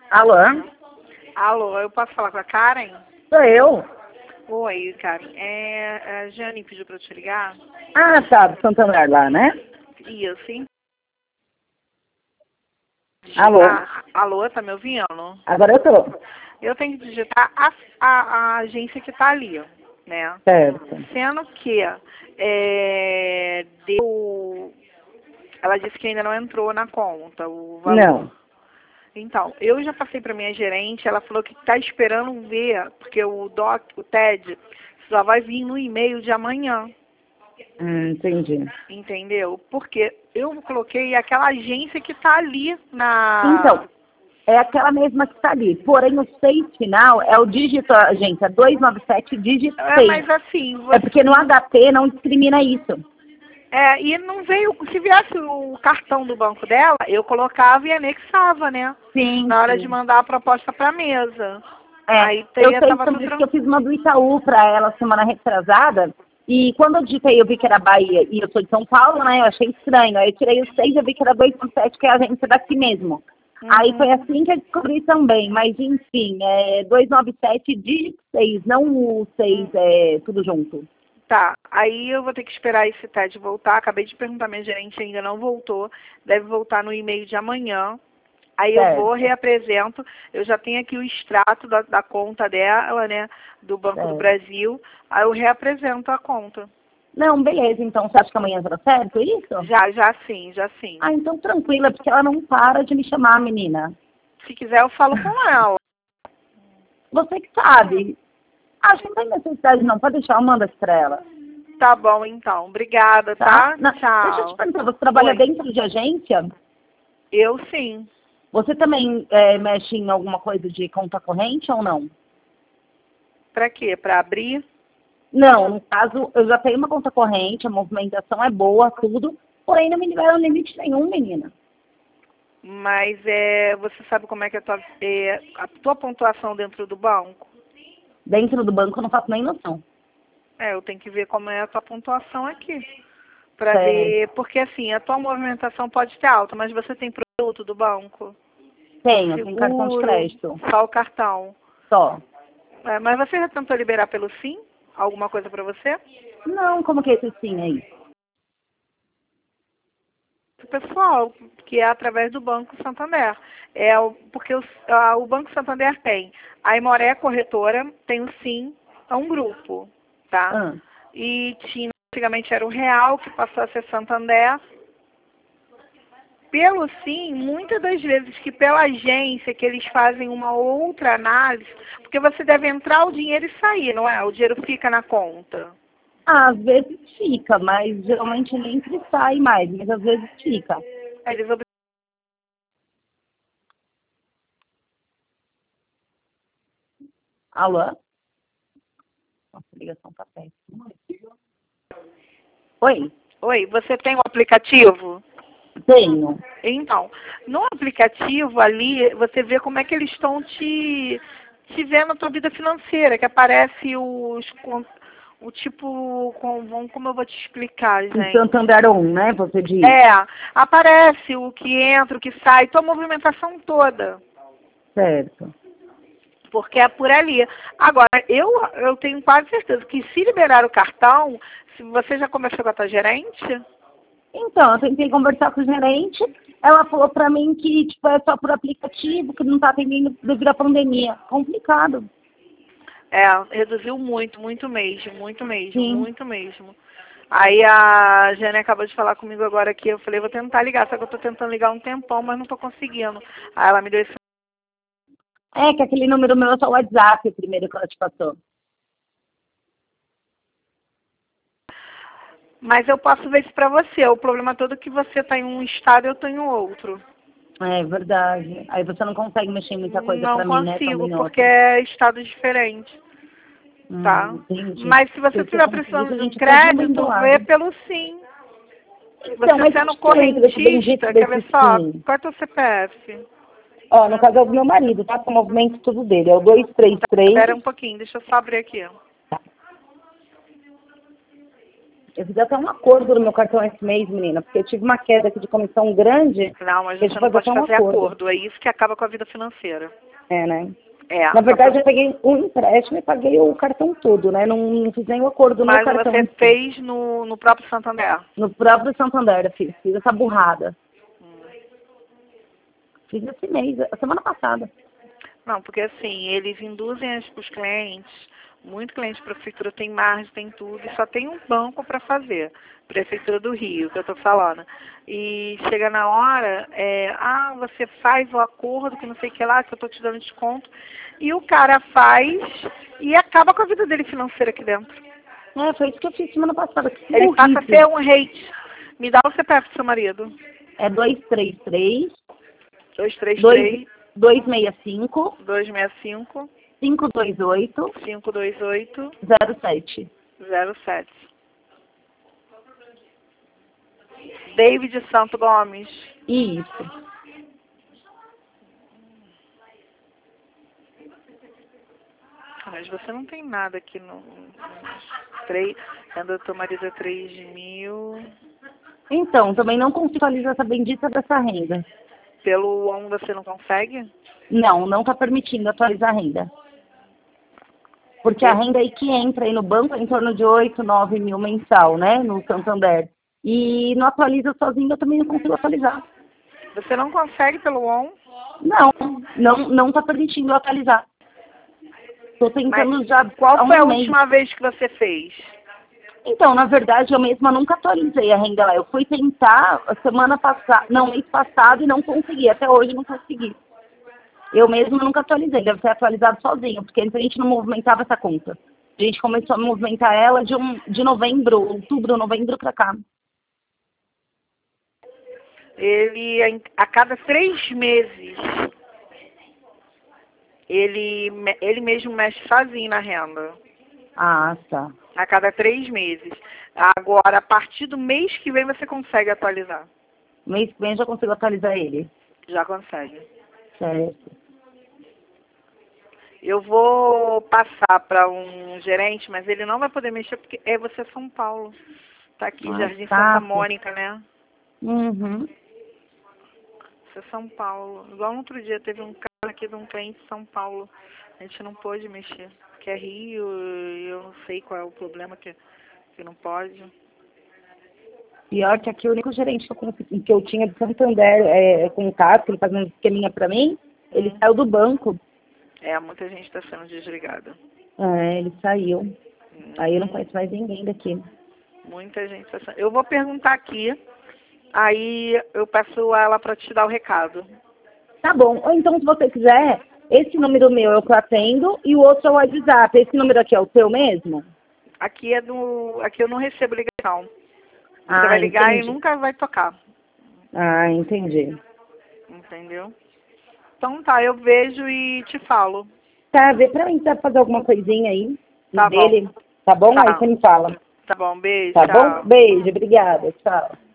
Alô? Alô, eu posso falar com a Karen? Sou eu. Oi, Karen. A Jane pediu pra eu te ligar. Ah, tá, do Santander lá, né? Isso, hein? Alô? Alô, tá me ouvindo? Agora eu tô. Eu tenho que digitar a agência que tá ali, né? Certo. Sendo que ela disse que ainda não entrou na conta o valor. Não. Então, eu já passei para minha gerente, ela falou que está esperando ver, porque o TED, só vai vir no e-mail de amanhã, Entendi. entendeu? Porque eu coloquei aquela agência que está ali na... Então, é aquela mesma que está ali. Porém, o 6 final é o dígito, gente, é 297 dígito 6. Mas assim, É porque no HP não discrimina isso. e não veio, se viesse o cartão do banco dela, eu colocava e anexava, né? Sim. Na hora sim. de mandar a proposta para a mesa. Aí eu sei também que eu fiz uma do Itaú para ela semana retrasada, e quando eu digitei eu vi que era Bahia e eu sou de São Paulo, né, eu achei estranho. Aí eu tirei o 6 e eu vi que era 297, que é a agência daqui mesmo. Aí foi assim que eu descobri também, mas enfim, é 297 dígito 6, não o 6 tudo junto. Tá, aí eu vou ter que esperar esse TED voltar. Acabei de perguntar, minha gerente ainda não voltou. Deve voltar no e-mail de amanhã. Aí eu vou, reapresento. Eu já tenho aqui o extrato da conta dela, né? Do Banco do Brasil. Aí eu reapresento a conta. Não, beleza, então você acha que amanhã será certo isso? Já sim, já sim. Ah, então tranquila, porque ela não para de me chamar, menina. Se quiser eu falo com ela. Você que sabe. Acho que não tem necessidade não, pode deixar, eu mando aqui pra ela. Tá bom, então. Obrigada, tá? Tchau. Deixa eu te perguntar, você trabalha dentro de agência? Eu sim. Você também mexe em alguma coisa de conta corrente ou não? Pra quê? Pra abrir? Não, no caso, eu já tenho uma conta corrente, a movimentação é boa, tudo, porém não me liberam limite nenhum, menina. Mas você sabe como é que é a tua pontuação dentro do banco? Dentro do banco eu não faço nem noção. Eu tenho que ver como é a tua pontuação aqui. Pra ver, porque assim, a tua movimentação pode ter alta, mas você tem produto do banco? Tenho, tem cartão de crédito. Só o cartão. Só. Mas você já tentou liberar pelo SIM? Alguma coisa pra você? Não, como que é esse sim aí? Pessoal, que é através do Banco Santander. Porque o Banco Santander tem a Imoré Corretora, tem o SIM, é um grupo, tá? E antigamente era o Real, que passou a ser Santander. Pelo SIM, muitas das vezes que pela agência que eles fazem uma outra análise, porque você deve entrar o dinheiro e sair, não é? O dinheiro fica na conta. Às vezes fica, mas geralmente nem sai mais, mas às vezes fica. Alô? Nossa, a ligação tá péssima. Oi? Oi, você tem o aplicativo? Tenho. Então, no aplicativo ali, você vê como é que eles estão te vendo a tua vida financeira, que aparece o tipo, como eu vou te explicar, gente? O Santander 1, né, você diz? Aparece o que entra, o que sai, tua movimentação toda. Certo. Porque é por ali. Agora, eu tenho quase certeza que se liberar o cartão, se você já conversou com a tua gerente? Então, eu tentei conversar com o gerente, ela falou pra mim que tipo, é só por aplicativo, que não tá atendendo devido à pandemia. Complicado. Reduziu muito, muito mesmo, muito mesmo, Sim. muito mesmo. Aí a Jane acabou de falar comigo agora aqui, eu falei, vou tentar ligar, só que eu tô tentando ligar um tempão, mas não tô conseguindo. Aí ela me deu esse... Que aquele número meu é só o WhatsApp, o primeiro que ela te passou. Mas eu posso ver isso pra você, o problema todo é que você tá em um estado e eu tô em outro. É verdade. Aí você não consegue mexer em muita coisa pra mim, né? Não consigo, porque é estado diferente. Tá? Entendi. Mas se você estiver precisando de um crédito, vê pelo SIM. Então, você sendo correntista, quer ver só? Qual é o teu CPF? No caso é o meu marido, tá? Com o movimento tudo dele. É o 233. Espera um pouquinho, deixa eu só abrir aqui. Tá. Eu fiz até um acordo no meu cartão esse mês, menina, porque eu tive uma queda aqui de comissão grande. Não, mas você não pode fazer acordo. É isso que acaba com a vida financeira. É, né? É. Na verdade, eu peguei um empréstimo e paguei o cartão todo, né? Não fiz nem o acordo no cartão. Mas você fez no próprio Santander? No próprio Santander, eu fiz essa burrada. Fiz esse mês, a semana passada. Não, porque assim, eles induzem os clientes, muito cliente de prefeitura tem margem, tem tudo, e só tem um banco para fazer. Prefeitura do Rio, que eu estou falando. E chega na hora, você faz o acordo, que não sei o que lá, que eu estou te dando desconto, e o cara faz e acaba com a vida dele financeira aqui dentro. Foi isso que eu fiz semana passada. Ele passa a ser um hate. Me dá o CPF do seu marido. É 233 265 528 07. David Santo Gomes. Isso. Mas você não tem nada aqui no 3, sendo do teu marido é 3.000. Então, também não consigo atualizar essa bendita dessa renda. Pelo ON você não consegue? Não está permitindo atualizar a renda. Porque a renda aí que entra aí no banco é em torno de 8, 9 mil mensal, né? No Santander. E não atualiza sozinho, eu também não consigo atualizar. Você não consegue pelo ON? Não está permitindo atualizar. Estou tentando já. Qual foi a última vez que você fez? Então, na verdade, eu mesma nunca atualizei a renda lá. Eu fui tentar mês passado e não consegui. Até hoje não consegui. Eu mesma nunca atualizei. Deve ser atualizado sozinho, porque antes a gente não movimentava essa conta. A gente começou a movimentar ela de outubro, novembro para cá. Ele, a cada 3 meses, ele mesmo mexe sozinho na renda. Ah, tá. A cada 3 meses. Agora, a partir do mês que vem, você consegue atualizar. Mês que vem já consigo atualizar ele? Já consegue. Certo. Eu vou passar para um gerente, mas ele não vai poder mexer porque você é São Paulo. Tá aqui, Jardim Santa Mônica, né? Uhum. Você é São Paulo. Igual no outro dia, teve um cara aqui de um cliente de São Paulo. A gente não pôde mexer. Que é Rio, eu não sei qual é o problema que não pode. Pior que aqui o único gerente que eu tinha de Santander contato, que ele fazia um esqueminha pra mim, ele saiu do banco. Muita gente está sendo desligada. Ele saiu. Aí eu não conheço mais ninguém daqui. Muita gente está sendo... Eu vou perguntar aqui, aí eu peço a ela para te dar o recado. Tá bom. Ou então, se você quiser, esse número meu eu atendo e o outro é o WhatsApp. Esse número aqui é o seu mesmo? Aqui aqui eu não recebo ligação. Você vai ligar e nunca vai tocar. Ah, entendi. Entendeu? Então tá, eu vejo e te falo. Tá, vê pra mim, fazer alguma coisinha aí tá dele. Bom. Tá bom? Aí você me fala. Tá bom, beijo. Tá tchau. bom? Beijo, obrigada. Tchau.